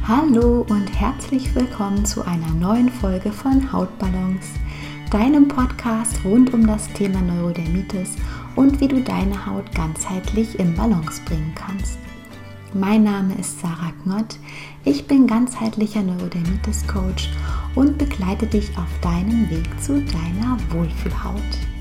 Hallo und herzlich willkommen zu einer neuen Folge von Hautbalance, deinem Podcast rund um das Thema Neurodermitis und wie du deine Haut ganzheitlich in Balance bringen kannst. Mein Name ist Sarah Knott, ich bin ganzheitlicher Neurodermitis-Coach und begleite dich auf deinem Weg zu deiner Wohlfühlhaut.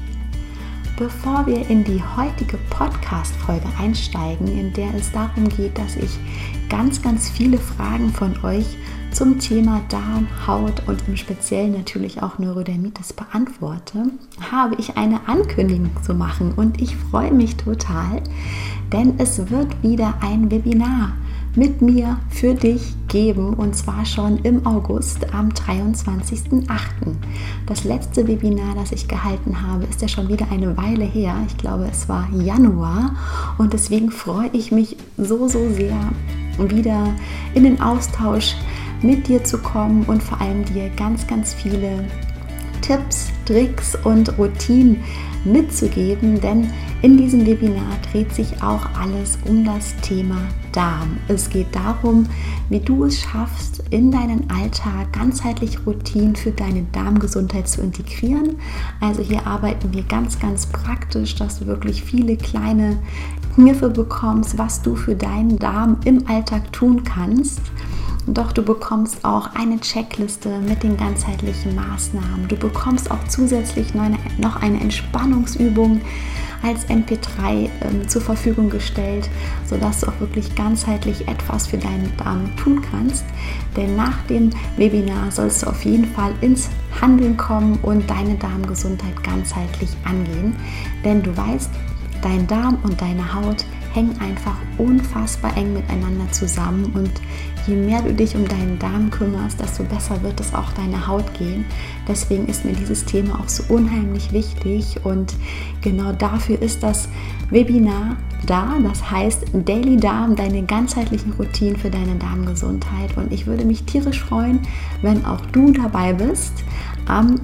Bevor wir in die heutige Podcast-Folge einsteigen, in der es darum geht, dass ich ganz viele Fragen von euch zum Thema Darm, Haut und im Speziellen natürlich auch Neurodermitis beantworte, habe ich eine Ankündigung zu machen und ich freue mich total, denn es wird wieder ein Webinar mit mir für dich geben und zwar schon im August am 23.08. Das letzte Webinar, das ich gehalten habe, ist ja schon wieder eine Weile her. Ich glaube, es war Januar und deswegen freue ich mich so sehr, wieder in den Austausch mit dir zu kommen und vor allem dir ganz viele Tipps, Tricks und Routinen mitzugeben, denn in diesem Webinar dreht sich auch alles um das Thema Darm. Es geht darum, wie du es schaffst, in deinen Alltag ganzheitlich Routinen für deine Darmgesundheit zu integrieren. Also hier arbeiten wir ganz praktisch, dass du wirklich viele kleine Kniffe bekommst, was du für deinen Darm im Alltag tun kannst. Doch du bekommst auch eine Checkliste mit den ganzheitlichen Maßnahmen. Du bekommst auch zusätzlich noch eine Entspannungsübung als MP3 zur Verfügung gestellt, sodass du auch wirklich ganzheitlich etwas für deinen Darm tun kannst. Denn nach dem Webinar sollst du auf jeden Fall ins Handeln kommen und deine Darmgesundheit ganzheitlich angehen. Denn du weißt, dein Darm und deine Haut hängen einfach unfassbar eng miteinander zusammen und je mehr du dich um deinen Darm kümmerst, desto besser wird es auch deiner Haut gehen. Deswegen ist mir dieses Thema auch so unheimlich wichtig und genau dafür ist das Webinar da. Das heißt Daily Darm, deine ganzheitlichen Routinen für deine Darmgesundheit und ich würde mich tierisch freuen, wenn auch du dabei bist am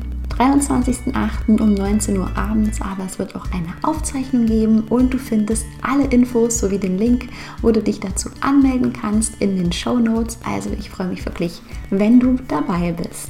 23.08. um 19 Uhr abends, aber es wird auch eine Aufzeichnung geben und du findest alle Infos sowie den Link, wo du dich dazu anmelden kannst in den Shownotes. Also ich freue mich wirklich, wenn du dabei bist.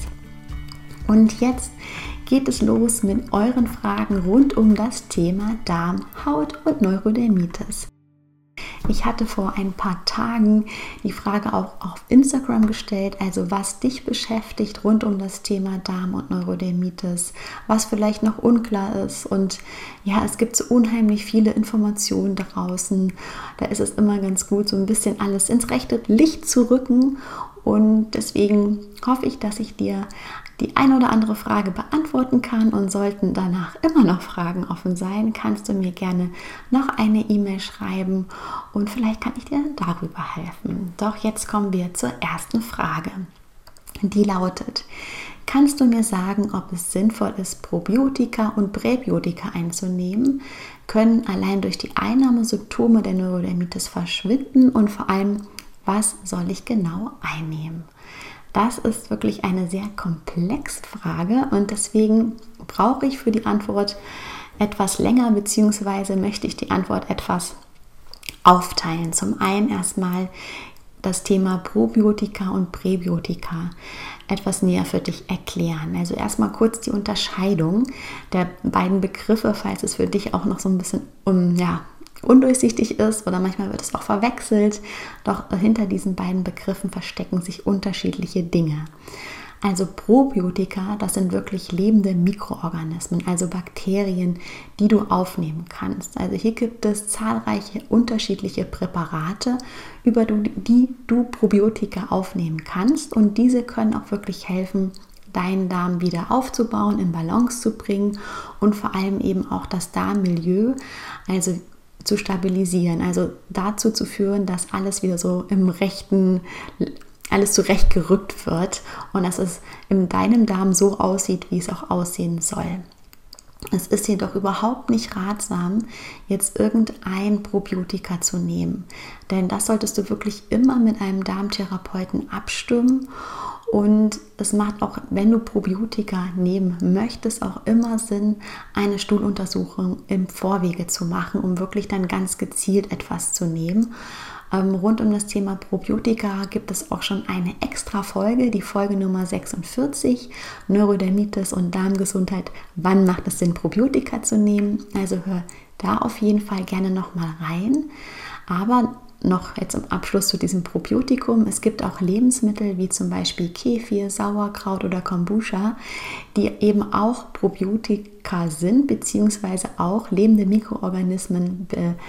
Und jetzt geht es los mit euren Fragen rund um das Thema Darm, Haut und Neurodermitis. Ich hatte vor ein paar Tagen die Frage auch auf Instagram gestellt, also was dich beschäftigt rund um das Thema Darm und Neurodermitis, was vielleicht noch unklar ist und ja, es gibt so unheimlich viele Informationen draußen, da ist es immer ganz gut, so ein bisschen alles ins rechte Licht zu rücken und deswegen hoffe ich, dass ich dir die eine oder andere Frage beantworten kann und sollten danach immer noch Fragen offen sein, kannst du mir gerne noch eine E-Mail schreiben und vielleicht kann ich dir darüber helfen. Doch jetzt kommen wir zur ersten Frage. Die lautet: Kannst du mir sagen, ob es sinnvoll ist, Probiotika und Präbiotika einzunehmen? Können allein durch die Einnahme Symptome der Neurodermitis verschwinden und vor allem, was soll ich genau einnehmen? Das ist wirklich eine sehr komplexe Frage und deswegen brauche ich für die Antwort etwas länger, beziehungsweise möchte ich die Antwort etwas aufteilen. Zum einen erstmal das Thema Probiotika und Präbiotika etwas näher für dich erklären. Also erstmal kurz die Unterscheidung der beiden Begriffe, falls es für dich auch noch so ein bisschen undurchsichtig ist oder manchmal wird es auch verwechselt, doch hinter diesen beiden Begriffen verstecken sich unterschiedliche Dinge. Also Probiotika, das sind wirklich lebende Mikroorganismen, also Bakterien, die du aufnehmen kannst. Also hier gibt es zahlreiche unterschiedliche Präparate, über die du Probiotika aufnehmen kannst und diese können auch wirklich helfen, deinen Darm wieder aufzubauen, in Balance zu bringen und vor allem eben auch das Darmmilieu, also zu stabilisieren, also dazu zu führen, dass alles wieder so alles zurechtgerückt wird und dass es in deinem Darm so aussieht, wie es auch aussehen soll. Es ist jedoch überhaupt nicht ratsam, jetzt irgendein Probiotika zu nehmen, denn das solltest du wirklich immer mit einem Darmtherapeuten abstimmen. Und es macht auch, wenn du Probiotika nehmen möchtest, auch immer Sinn, eine Stuhluntersuchung im Vorwege zu machen, um wirklich dann ganz gezielt etwas zu nehmen. Rund um das Thema Probiotika gibt es auch schon eine extra Folge, die Folge Nummer 46, Neurodermitis und Darmgesundheit. Wann macht es Sinn, Probiotika zu nehmen? Also hör da auf jeden Fall gerne nochmal rein. Aber noch jetzt im Abschluss zu diesem Probiotikum. Es gibt auch Lebensmittel wie zum Beispiel Kefir, Sauerkraut oder Kombucha, die eben auch Probiotika sind, beziehungsweise auch lebende Mikroorganismen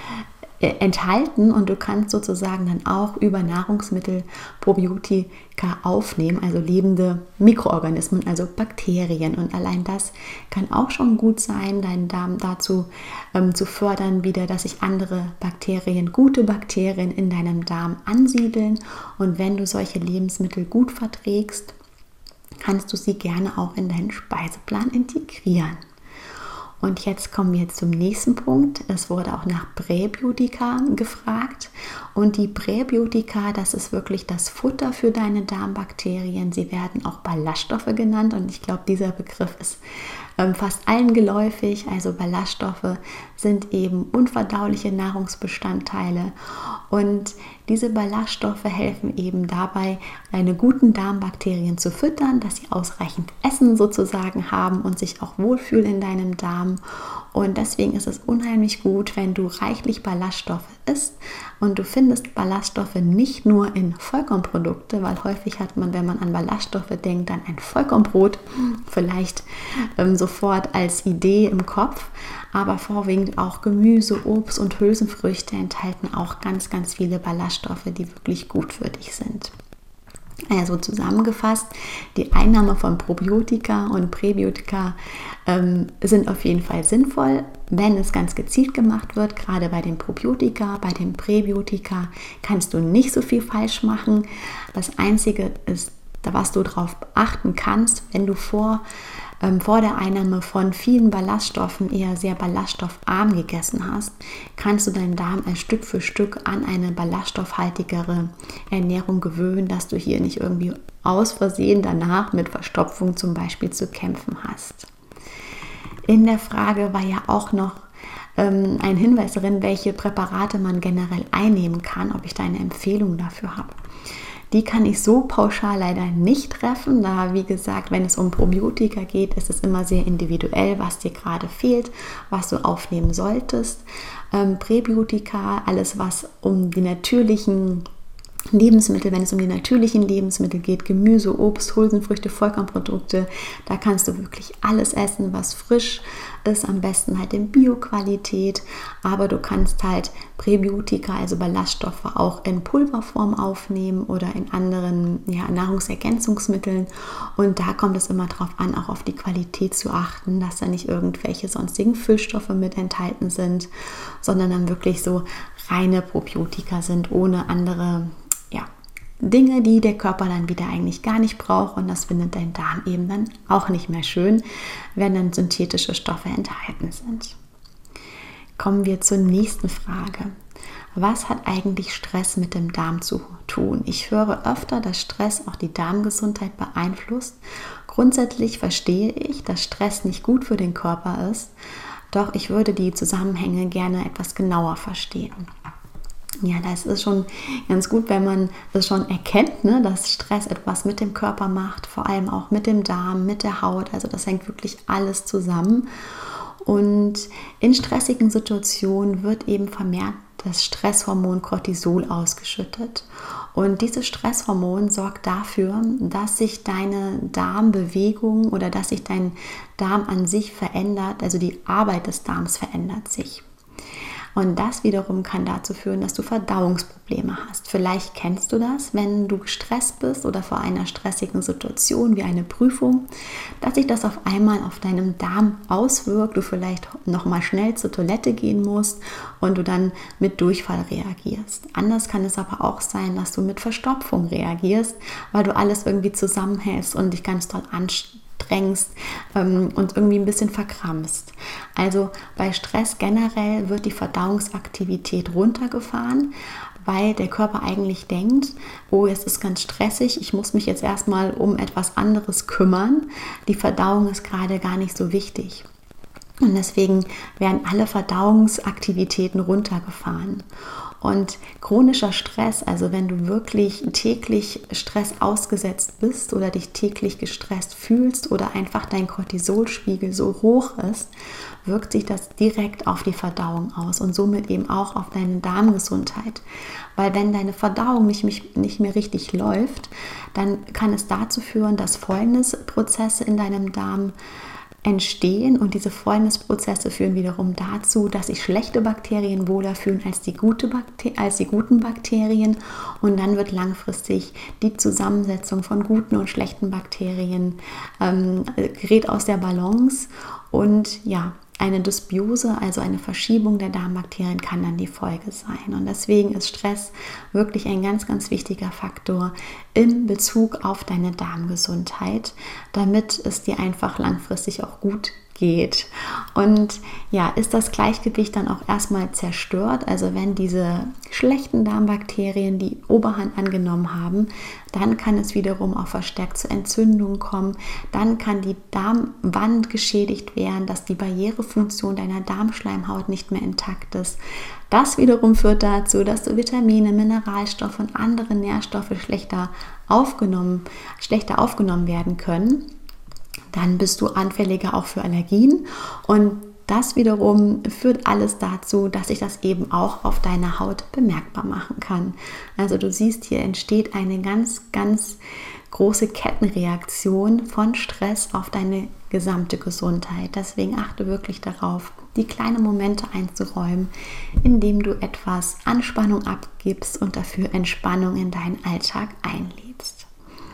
enthalten, und du kannst sozusagen dann auch über Nahrungsmittel Probiotika aufnehmen, also lebende Mikroorganismen, also Bakterien, und allein das kann auch schon gut sein, deinen Darm dazu zu fördern, wieder, dass sich andere Bakterien, gute Bakterien in deinem Darm ansiedeln, und wenn du solche Lebensmittel gut verträgst, kannst du sie gerne auch in deinen Speiseplan integrieren. Und jetzt kommen wir zum nächsten Punkt. Es wurde auch nach Präbiotika gefragt. Und die Präbiotika, das ist wirklich das Futter für deine Darmbakterien. Sie werden auch Ballaststoffe genannt, und ich glaube, dieser Begriff ist fast allen geläufig. Also Ballaststoffe sind eben unverdauliche Nahrungsbestandteile, und diese Ballaststoffe helfen eben dabei, deine guten Darmbakterien zu füttern, dass sie ausreichend Essen sozusagen haben und sich auch wohlfühlen in deinem Darm. Und deswegen ist es unheimlich gut, wenn du reichlich Ballaststoffe isst, und du findest Ballaststoffe nicht nur in Vollkornprodukte, weil häufig hat man, wenn man an Ballaststoffe denkt, dann ein Vollkornbrot vielleicht sofort als Idee im Kopf, aber vorwiegend auch Gemüse, Obst und Hülsenfrüchte enthalten auch ganz, ganz viele Ballaststoffe, die wirklich gut für dich sind. Also zusammengefasst, die Einnahme von Probiotika und Präbiotika sind auf jeden Fall sinnvoll, wenn es ganz gezielt gemacht wird. Gerade bei den Probiotika, bei den Präbiotika kannst du nicht so viel falsch machen. Das Einzige ist, was du darauf achten kannst, wenn du vor der Einnahme von vielen Ballaststoffen eher sehr ballaststoffarm gegessen hast, kannst du deinen Darm Stück für Stück an eine ballaststoffhaltigere Ernährung gewöhnen, dass du hier nicht irgendwie aus Versehen danach mit Verstopfung zum Beispiel zu kämpfen hast. In der Frage war ja auch noch ein Hinweis darin, welche Präparate man generell einnehmen kann, ob ich da eine Empfehlung dafür habe. Die kann ich so pauschal leider nicht treffen, da, wie gesagt, wenn es um Probiotika geht, ist es immer sehr individuell, was dir gerade fehlt, was du aufnehmen solltest. Präbiotika, alles was um die natürlichen Lebensmittel, wenn es um die natürlichen Lebensmittel geht, Gemüse, Obst, Hülsenfrüchte, Vollkornprodukte, da kannst du wirklich alles essen, was frisch ist, am besten halt in Bio-Qualität, aber du kannst halt Präbiotika, also Ballaststoffe, auch in Pulverform aufnehmen oder in anderen Nahrungsergänzungsmitteln, und da kommt es immer darauf an, auch auf die Qualität zu achten, dass da nicht irgendwelche sonstigen Füllstoffe mit enthalten sind, sondern dann wirklich so reine Probiotika sind, ohne andere Dinge, die der Körper dann wieder eigentlich gar nicht braucht, und das findet dein Darm eben dann auch nicht mehr schön, wenn dann synthetische Stoffe enthalten sind. Kommen wir zur nächsten Frage. Was hat eigentlich Stress mit dem Darm zu tun? Ich höre öfter, dass Stress auch die Darmgesundheit beeinflusst. Grundsätzlich verstehe ich, dass Stress nicht gut für den Körper ist, doch ich würde die Zusammenhänge gerne etwas genauer verstehen. Ja, das ist schon ganz gut, wenn man das schon erkennt, ne, dass Stress etwas mit dem Körper macht, vor allem auch mit dem Darm, mit der Haut. Also das hängt wirklich alles zusammen. Und in stressigen Situationen wird eben vermehrt das Stresshormon Cortisol ausgeschüttet. Und dieses Stresshormon sorgt dafür, dass sich deine Darmbewegung oder dass sich dein Darm an sich verändert, also die Arbeit des Darms verändert sich. Und das wiederum kann dazu führen, dass du Verdauungsprobleme hast. Vielleicht kennst du das, wenn du gestresst bist oder vor einer stressigen Situation wie eine Prüfung, dass sich das auf einmal auf deinem Darm auswirkt, du vielleicht nochmal schnell zur Toilette gehen musst und du dann mit Durchfall reagierst. Anders kann es aber auch sein, dass du mit Verstopfung reagierst, weil du alles irgendwie zusammenhältst und dich ganz doll anstrengst und irgendwie ein bisschen verkrampfst. Also bei Stress generell wird die Verdauungsaktivität runtergefahren, weil der Körper eigentlich denkt, oh, es ist ganz stressig, ich muss mich jetzt erstmal um etwas anderes kümmern. Die Verdauung ist gerade gar nicht so wichtig. Und deswegen werden alle Verdauungsaktivitäten runtergefahren. Und chronischer Stress, also wenn du wirklich täglich Stress ausgesetzt bist oder dich täglich gestresst fühlst oder einfach dein Cortisolspiegel so hoch ist, wirkt sich das direkt auf die Verdauung aus und somit eben auch auf deine Darmgesundheit. Weil wenn deine Verdauung nicht mehr richtig läuft, dann kann es dazu führen, dass Fäulnisprozesse in deinem Darm entstehen und diese Fäulnisprozesse führen wiederum dazu, dass sich schlechte Bakterien wohler fühlen als die guten Bakterien und dann wird langfristig die Zusammensetzung von guten und schlechten Bakterien gerät aus der Balance und ja, eine Dysbiose, also eine Verschiebung der Darmbakterien, kann dann die Folge sein. Und deswegen ist Stress wirklich ein ganz, ganz wichtiger Faktor in Bezug auf deine Darmgesundheit, damit es dir einfach langfristig auch gut geht. Und ja, ist das Gleichgewicht dann auch erstmal zerstört, also wenn diese schlechten Darmbakterien die Oberhand angenommen haben, dann kann es wiederum auch verstärkt zu Entzündungen kommen, dann kann die Darmwand geschädigt werden, dass die Barrierefunktion deiner Darmschleimhaut nicht mehr intakt ist. Das wiederum führt dazu, dass du Vitamine, Mineralstoffe und andere Nährstoffe schlechter aufgenommen werden können. Dann bist du anfälliger auch für Allergien und das wiederum führt alles dazu, dass sich das eben auch auf deiner Haut bemerkbar machen kann. Also du siehst, hier entsteht eine ganz, ganz große Kettenreaktion von Stress auf deine gesamte Gesundheit. Deswegen achte wirklich darauf, die kleinen Momente einzuräumen, indem du etwas Anspannung abgibst und dafür Entspannung in deinen Alltag einlädst.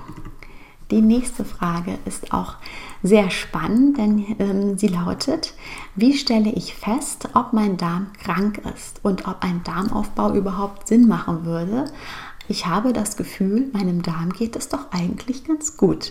Die nächste Frage ist auch sehr spannend, denn sie lautet: Wie stelle ich fest, ob mein Darm krank ist und ob ein Darmaufbau überhaupt Sinn machen würde? Ich habe das Gefühl, meinem Darm geht es doch eigentlich ganz gut.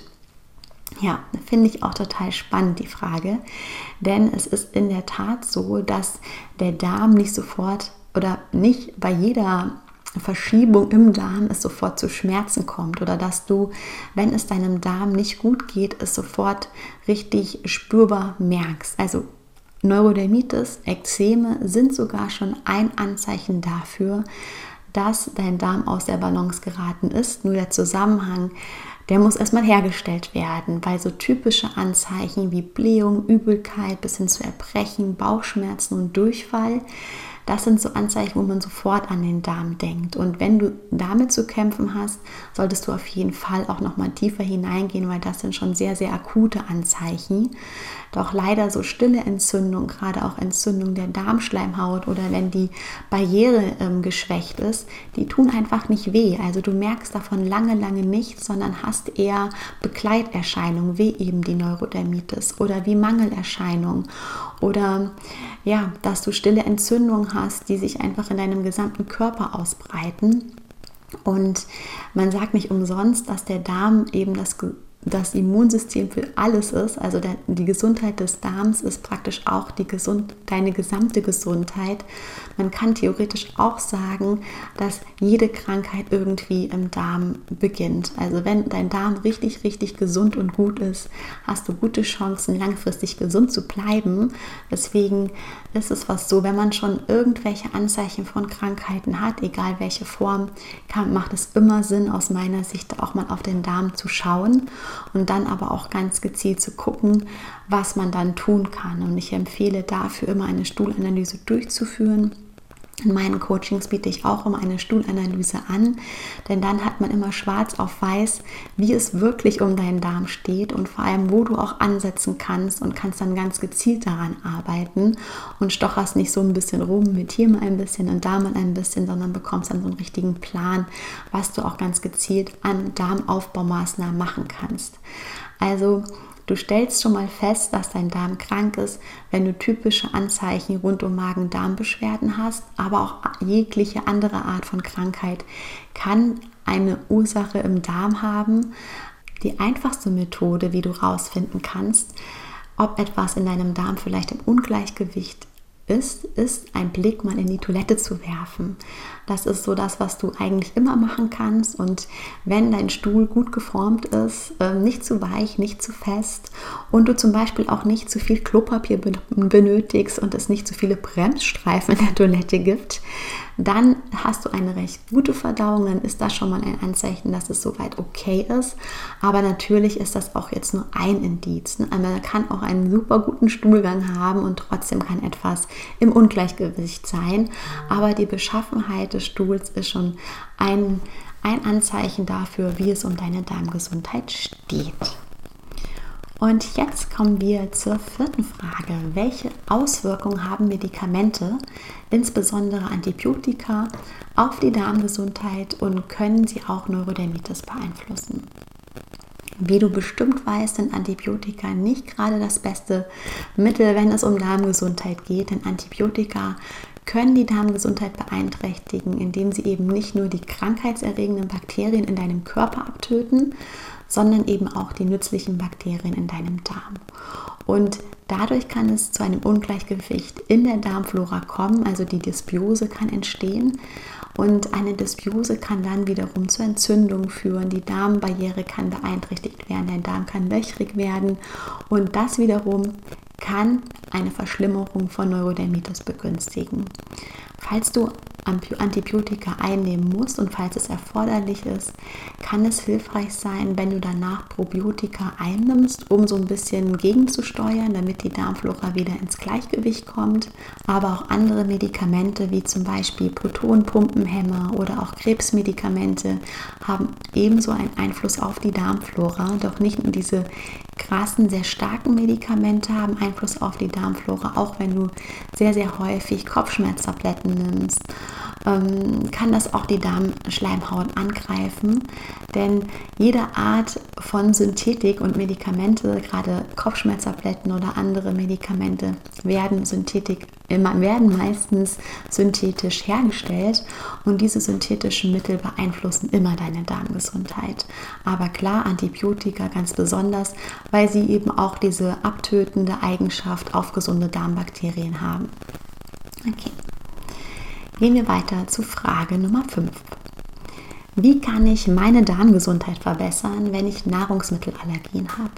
Ja, finde ich auch total spannend, die Frage, denn es ist in der Tat so, dass der Darm nicht sofort oder nicht bei jeder Verschiebung im Darm es sofort zu Schmerzen kommt oder dass du, wenn es deinem Darm nicht gut geht, es sofort richtig spürbar merkst. Also Neurodermitis, Ekzeme sind sogar schon ein Anzeichen dafür, dass dein Darm aus der Balance geraten ist. Nur der Zusammenhang, der muss erstmal hergestellt werden, weil so typische Anzeichen wie Blähung, Übelkeit bis hin zu Erbrechen, Bauchschmerzen und Durchfall, das sind so Anzeichen, wo man sofort an den Darm denkt. Und wenn du damit zu kämpfen hast, solltest du auf jeden Fall auch nochmal tiefer hineingehen, weil das sind schon sehr, sehr akute Anzeichen. Doch leider so stille Entzündung, gerade auch Entzündung der Darmschleimhaut oder wenn die Barriere geschwächt ist, die tun einfach nicht weh. Also du merkst davon lange, lange nichts, sondern hast eher Begleiterscheinungen, wie eben die Neurodermitis oder wie Mangelerscheinungen oder ja, dass du stille Entzündungen hast, die sich einfach in deinem gesamten Körper ausbreiten. Und man sagt nicht umsonst, dass der Darm eben das Immunsystem für alles ist. Also die Gesundheit des Darms ist praktisch auch deine gesamte Gesundheit. Man kann theoretisch auch sagen, dass jede Krankheit irgendwie im Darm beginnt. Also wenn dein Darm richtig, richtig gesund und gut ist, hast du gute Chancen, langfristig gesund zu bleiben. Deswegen ist es so, wenn man schon irgendwelche Anzeichen von Krankheiten hat, egal welche Form, macht es immer Sinn, aus meiner Sicht auch mal auf den Darm zu schauen und dann aber auch ganz gezielt zu gucken, was man dann tun kann. Und ich empfehle dafür immer eine Stuhlanalyse durchzuführen. In meinen Coachings biete ich auch immer eine Stuhlanalyse an, denn dann hat man immer schwarz auf weiß, wie es wirklich um deinen Darm steht und vor allem, wo du auch ansetzen kannst und kannst dann ganz gezielt daran arbeiten und stocherst nicht so ein bisschen rum mit hier mal ein bisschen und da mal ein bisschen, sondern bekommst dann so einen richtigen Plan, was du auch ganz gezielt an Darmaufbaumaßnahmen machen kannst. Also du stellst schon mal fest, dass dein Darm krank ist, wenn du typische Anzeichen rund um Magen-Darm-Beschwerden hast, aber auch jegliche andere Art von Krankheit kann eine Ursache im Darm haben. Die einfachste Methode, wie du herausfinden kannst, ob etwas in deinem Darm vielleicht im Ungleichgewicht ist ein Blick mal in die Toilette zu werfen. Das ist so das, was du eigentlich immer machen kannst. Und wenn dein Stuhl gut geformt ist, nicht zu weich, nicht zu fest und du zum Beispiel auch nicht zu viel Klopapier benötigst und es nicht zu viele Bremsstreifen in der Toilette gibt, dann hast du eine recht gute Verdauung, dann ist das schon mal ein Anzeichen, dass es soweit okay ist. Aber natürlich ist das auch jetzt nur ein Indiz. Man kann auch einen super guten Stuhlgang haben und trotzdem kann etwas im Ungleichgewicht sein. Aber die Beschaffenheit des Stuhls ist schon ein Anzeichen dafür, wie es um deine Darmgesundheit steht. Und jetzt kommen wir zur 4. Frage. Welche Auswirkungen haben Medikamente, insbesondere Antibiotika, auf die Darmgesundheit und können sie auch Neurodermitis beeinflussen? Wie du bestimmt weißt, sind Antibiotika nicht gerade das beste Mittel, wenn es um Darmgesundheit geht, denn Antibiotika können die Darmgesundheit beeinträchtigen, indem sie eben nicht nur die krankheitserregenden Bakterien in deinem Körper abtöten, sondern eben auch die nützlichen Bakterien in deinem Darm. Und dadurch kann es zu einem Ungleichgewicht in der Darmflora kommen, also die Dysbiose kann entstehen. Und eine Dysbiose kann dann wiederum zu Entzündungen führen. Die Darmbarriere kann beeinträchtigt werden, dein Darm kann löchrig werden und das wiederum kann eine Verschlimmerung von Neurodermitis begünstigen. Falls du Antibiotika einnehmen musst und falls es erforderlich ist, kann es hilfreich sein, wenn du danach Probiotika einnimmst, um so ein bisschen gegenzusteuern, damit die Darmflora wieder ins Gleichgewicht kommt. Aber auch andere Medikamente wie zum Beispiel Protonpumpenhemmer oder auch Krebsmedikamente haben ebenso einen Einfluss auf die Darmflora. Doch nicht nur diese krassen, sehr starken Medikamente haben Einfluss auf die Darmflora, auch wenn du sehr, sehr häufig Kopfschmerztabletten nimmst, kann das auch die Darmschleimhaut angreifen, denn jede Art von Synthetik und Medikamente, gerade Kopfschmerztabletten oder andere Medikamente, werden meistens synthetisch hergestellt und diese synthetischen Mittel beeinflussen immer deine Darmgesundheit. Aber klar, Antibiotika ganz besonders, weil sie eben auch diese abtötende Eigenschaft auf gesunde Darmbakterien haben. Okay. Gehen wir weiter zu Frage Nummer 5. Wie kann ich meine Darmgesundheit verbessern, wenn ich Nahrungsmittelallergien habe?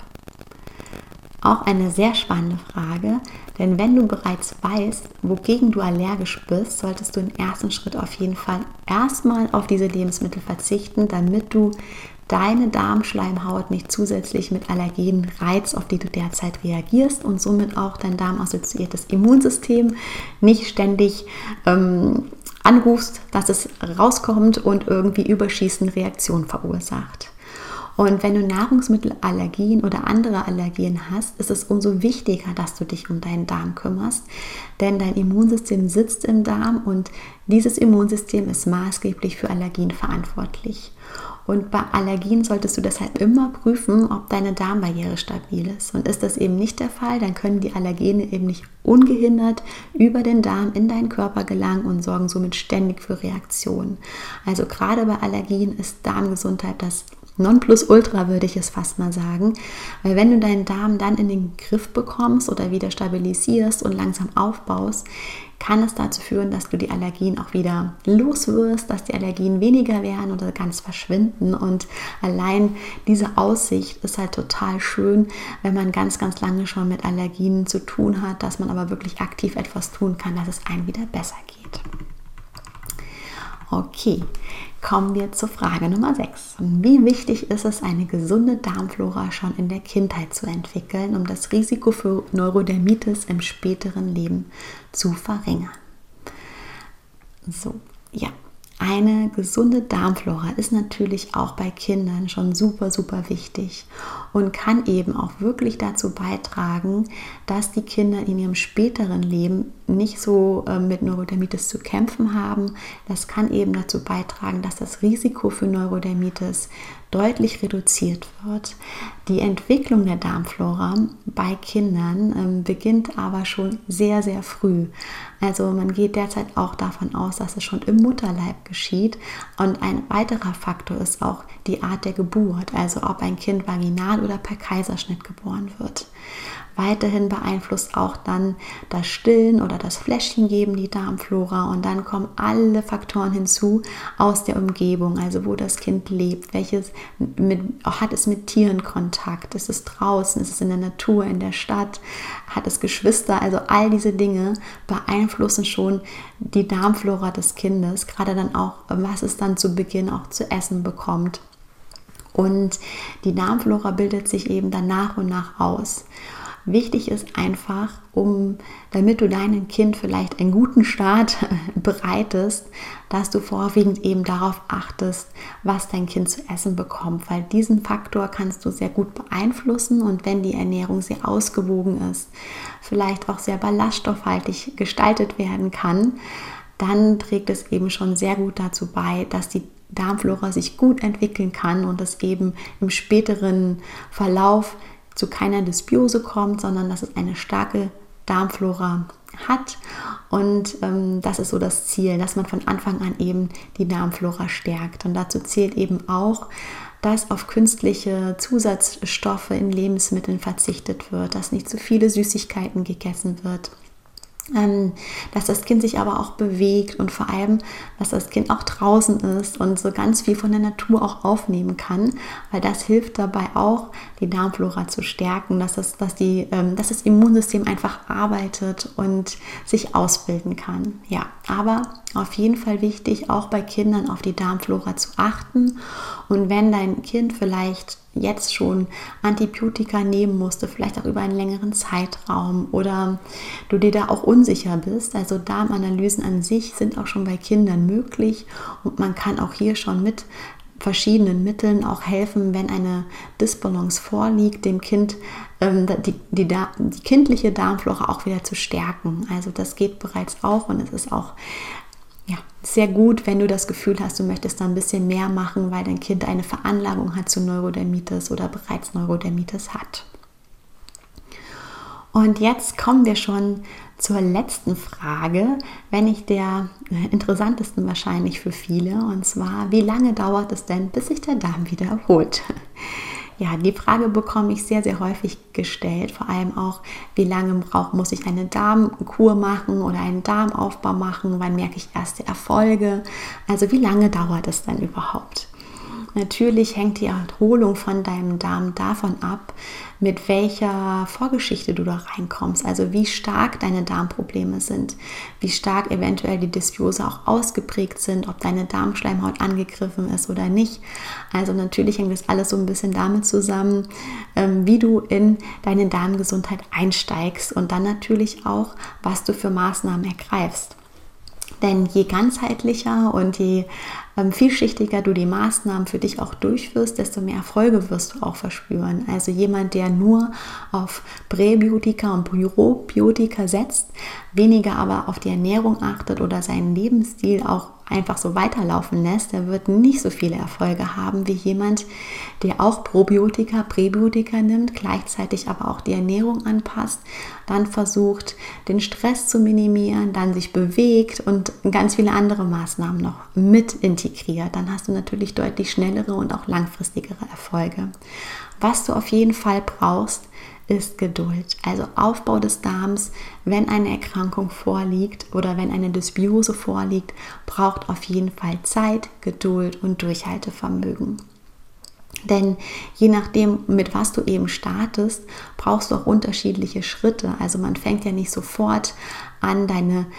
Auch eine sehr spannende Frage, denn wenn du bereits weißt, wogegen du allergisch bist, solltest du im ersten Schritt auf jeden Fall erstmal auf diese Lebensmittel verzichten, damit du deine Darmschleimhaut nicht zusätzlich mit Allergenen reizt, auf die du derzeit reagierst und somit auch dein darmassoziiertes Immunsystem nicht ständig anrufst, dass es rauskommt und irgendwie überschießende Reaktionen verursacht. Und wenn du Nahrungsmittelallergien oder andere Allergien hast, ist es umso wichtiger, dass du dich um deinen Darm kümmerst, denn dein Immunsystem sitzt im Darm und dieses Immunsystem ist maßgeblich für Allergien verantwortlich. Und bei Allergien solltest du deshalb immer prüfen, ob deine Darmbarriere stabil ist. Und ist das eben nicht der Fall, dann können die Allergene eben nicht ungehindert über den Darm in deinen Körper gelangen und sorgen somit ständig für Reaktionen. Also gerade bei Allergien ist Darmgesundheit das Nonplusultra, würde ich es fast mal sagen, weil wenn du deinen Darm dann in den Griff bekommst oder wieder stabilisierst und langsam aufbaust, kann es dazu führen, dass du die Allergien auch wieder los wirst, dass die Allergien weniger werden oder ganz verschwinden. Und allein diese Aussicht ist halt total schön, wenn man ganz, ganz lange schon mit Allergien zu tun hat, dass man aber wirklich aktiv etwas tun kann, dass es einem wieder besser geht. Okay, kommen wir zur Frage Nummer 6. Wie wichtig ist es, eine gesunde Darmflora schon in der Kindheit zu entwickeln, um das Risiko für Neurodermitis im späteren Leben zu verringern? Eine gesunde Darmflora ist natürlich auch bei Kindern schon super, super wichtig und kann eben auch wirklich dazu beitragen, dass die Kinder in ihrem späteren Leben nicht so mit Neurodermitis zu kämpfen haben. Das kann eben dazu beitragen, dass das Risiko für Neurodermitis deutlich reduziert wird. Die Entwicklung der Darmflora bei Kindern beginnt aber schon sehr, sehr früh. Also man geht derzeit auch davon aus, dass es schon im Mutterleib geschieht. Und ein weiterer Faktor ist auch die Art der Geburt, also ob ein Kind vaginal oder per Kaiserschnitt geboren wird. Weiterhin beeinflusst auch dann das Stillen oder das Fläschchengeben die Darmflora und dann kommen alle Faktoren hinzu aus der Umgebung, also wo das Kind lebt, hat es mit Tieren Kontakt, ist es draußen, ist es in der Natur, in der Stadt, hat es Geschwister, also all diese Dinge beeinflussen schon die Darmflora des Kindes, gerade dann auch, was es dann zu Beginn auch zu essen bekommt. Und die Darmflora bildet sich eben dann nach und nach aus. Wichtig ist einfach, damit du deinem Kind vielleicht einen guten Start bereitest, dass du vorwiegend eben darauf achtest, was dein Kind zu essen bekommt, weil diesen Faktor kannst du sehr gut beeinflussen und wenn die Ernährung sehr ausgewogen ist, vielleicht auch sehr ballaststoffhaltig gestaltet werden kann, dann trägt es eben schon sehr gut dazu bei, dass die Darmflora sich gut entwickeln kann und es eben im späteren Verlauf zu keiner Dysbiose kommt, sondern dass es eine starke Darmflora hat und das ist so das Ziel, dass man von Anfang an eben die Darmflora stärkt und dazu zählt eben auch, dass auf künstliche Zusatzstoffe in Lebensmitteln verzichtet wird, dass nicht zu viele Süßigkeiten gegessen wird, dass das Kind sich aber auch bewegt und vor allem, dass das Kind auch draußen ist und so ganz viel von der Natur auch aufnehmen kann, weil das hilft dabei auch, die Darmflora zu stärken, dass das Immunsystem einfach arbeitet und sich ausbilden kann. Ja, aber auf jeden Fall wichtig, auch bei Kindern auf die Darmflora zu achten und wenn dein Kind vielleicht jetzt schon Antibiotika nehmen musste, vielleicht auch über einen längeren Zeitraum oder du dir da auch unsicher bist. Also Darmanalysen an sich sind auch schon bei Kindern möglich und man kann auch hier schon mit verschiedenen Mitteln auch helfen, wenn eine Disbalance vorliegt, dem Kind die kindliche Darmflora auch wieder zu stärken. Also das geht bereits auch und es ist auch sehr gut, wenn du das Gefühl hast, du möchtest da ein bisschen mehr machen, weil dein Kind eine Veranlagung hat zu Neurodermitis oder bereits Neurodermitis hat. Und jetzt kommen wir schon zur letzten Frage, wenn nicht der interessantesten wahrscheinlich für viele, und zwar, wie lange dauert es denn, bis sich der Darm wieder erholt? Ja, die Frage bekomme ich sehr, sehr häufig gestellt, vor allem auch, wie lange muss ich eine Darmkur machen oder einen Darmaufbau machen, wann merke ich erste Erfolge, also wie lange dauert es denn überhaupt? Natürlich hängt die Erholung von deinem Darm davon ab, mit welcher Vorgeschichte du da reinkommst, also wie stark deine Darmprobleme sind, wie stark eventuell die Dysbiose auch ausgeprägt sind, ob deine Darmschleimhaut angegriffen ist oder nicht. Also natürlich hängt das alles so ein bisschen damit zusammen, wie du in deine Darmgesundheit einsteigst und dann natürlich auch, was du für Maßnahmen ergreifst. Denn je ganzheitlicher und je vielschichtiger du die Maßnahmen für dich auch durchführst, desto mehr Erfolge wirst du auch verspüren. Also jemand, der nur auf Präbiotika und Probiotika setzt, weniger aber auf die Ernährung achtet oder seinen Lebensstil auch einfach so weiterlaufen lässt, der wird nicht so viele Erfolge haben wie jemand, der auch Probiotika, Präbiotika nimmt, gleichzeitig aber auch die Ernährung anpasst, dann versucht, den Stress zu minimieren, dann sich bewegt und ganz viele andere Maßnahmen noch mit integriert. Dann hast du natürlich deutlich schnellere und auch langfristigere Erfolge. Was du auf jeden Fall brauchst, ist Geduld. Also Aufbau des Darms, wenn eine Erkrankung vorliegt oder wenn eine Dysbiose vorliegt, braucht auf jeden Fall Zeit, Geduld und Durchhaltevermögen. Denn je nachdem, mit was du eben startest, brauchst du auch unterschiedliche Schritte. Also man fängt ja nicht sofort an,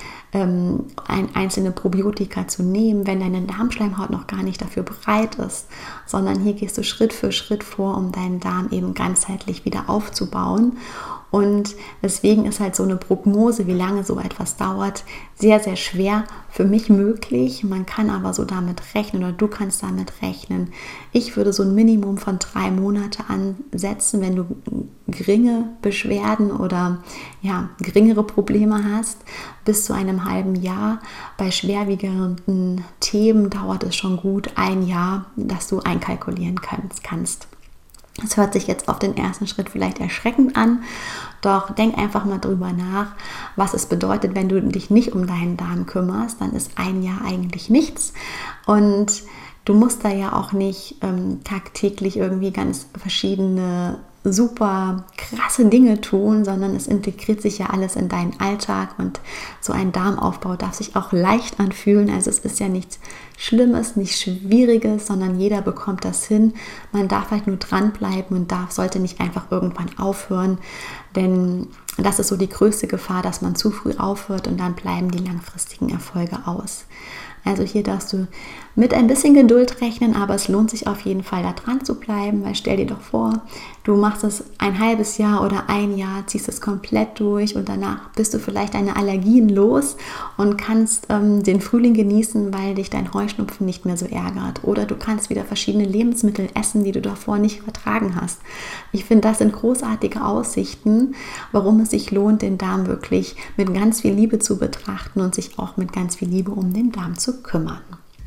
einzelne Probiotika zu nehmen, wenn deine Darmschleimhaut noch gar nicht dafür bereit ist, sondern hier gehst du Schritt für Schritt vor, um deinen Darm eben ganzheitlich wieder aufzubauen. Und deswegen ist halt so eine Prognose, wie lange so etwas dauert, sehr, sehr schwer für mich möglich. Man kann aber so damit rechnen oder du kannst damit rechnen. Ich würde so ein Minimum von 3 Monate ansetzen, wenn du geringe Beschwerden oder geringere Probleme hast, bis zu einem halben Jahr. Bei schwerwiegenden Themen dauert es schon gut 1 Jahr, dass du einkalkulieren kannst. Das hört sich jetzt auf den ersten Schritt vielleicht erschreckend an, doch denk einfach mal drüber nach, was es bedeutet, wenn du dich nicht um deinen Darm kümmerst, dann ist 1 Jahr eigentlich nichts und du musst da ja auch nicht tagtäglich irgendwie ganz verschiedene super krasse Dinge tun, sondern es integriert sich ja alles in deinen Alltag und so ein Darmaufbau darf sich auch leicht anfühlen. Also es ist ja nichts Schlimmes, nichts Schwieriges, sondern jeder bekommt das hin. Man darf halt nur dranbleiben und sollte nicht einfach irgendwann aufhören, denn das ist so die größte Gefahr, dass man zu früh aufhört und dann bleiben die langfristigen Erfolge aus. Also hier darfst du mit ein bisschen Geduld rechnen, aber es lohnt sich auf jeden Fall, da dran zu bleiben, weil stell dir doch vor, du machst es ein halbes Jahr oder ein Jahr, ziehst es komplett durch und danach bist du vielleicht deine Allergien los und kannst den Frühling genießen, weil dich dein Heuschnupfen nicht mehr so ärgert. Oder du kannst wieder verschiedene Lebensmittel essen, die du davor nicht vertragen hast. Ich finde, das sind großartige Aussichten, warum es sich lohnt, den Darm wirklich mit ganz viel Liebe zu betrachten und sich auch mit ganz viel Liebe um den Darm zu kümmern.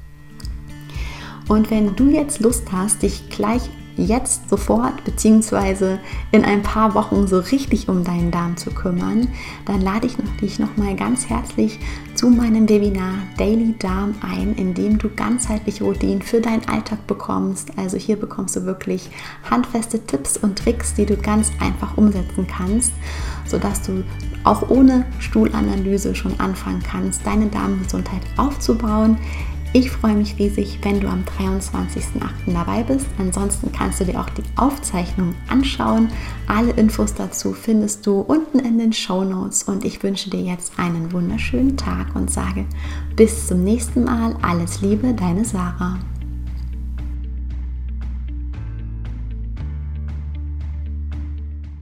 Und wenn du jetzt Lust hast, dich gleich jetzt sofort bzw. in ein paar Wochen so richtig um deinen Darm zu kümmern, dann lade ich dich nochmal ganz herzlich zu meinem Webinar Daily Darm ein, in dem du ganzheitliche Routinen für deinen Alltag bekommst. Also hier bekommst du wirklich handfeste Tipps und Tricks, die du ganz einfach umsetzen kannst, sodass du auch ohne Stuhlanalyse schon anfangen kannst, deine Darmgesundheit aufzubauen. Ich freue mich riesig, wenn du am 23.08. dabei bist. Ansonsten kannst du dir auch die Aufzeichnung anschauen. Alle Infos dazu findest du unten in den Shownotes. Und ich wünsche dir jetzt einen wunderschönen Tag und sage bis zum nächsten Mal. Alles Liebe, deine Sarah.